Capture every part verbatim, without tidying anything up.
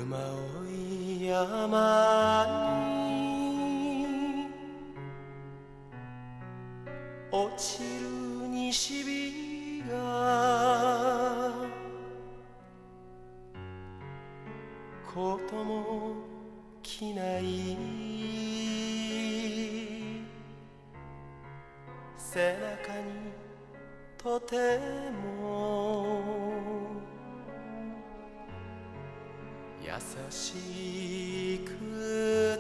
馬追い山に落ちる西日がことも着ない背中にとても優しく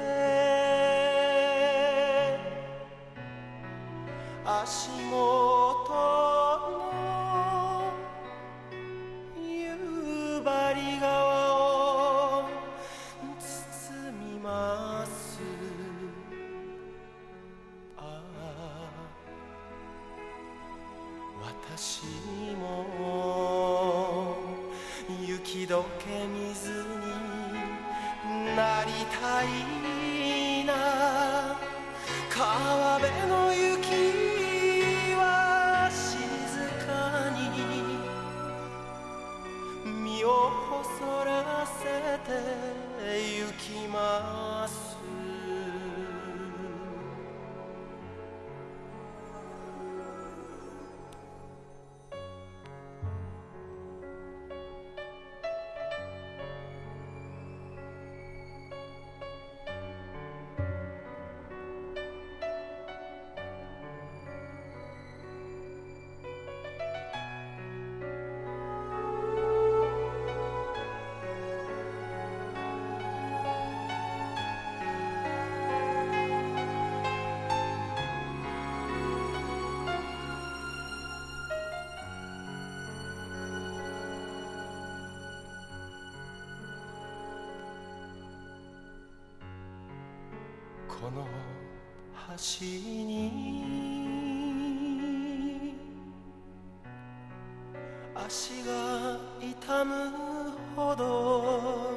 て足元の夕張川を包みます。ああ私も雪解け水になりたいな。川辺の雪は静かに身を細らせて行きます。この橋に足が痛むほど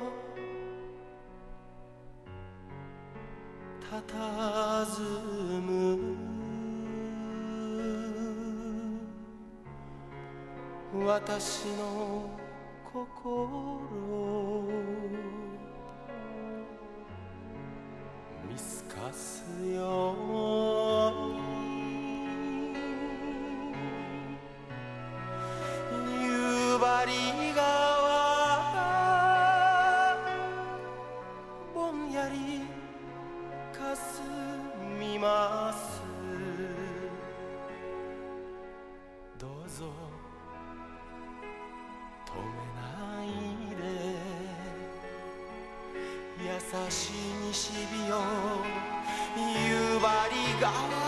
佇む私の心見透かすように夕張川ぼんやりかすみます。どうぞ止めないで優しい西日よ夕張川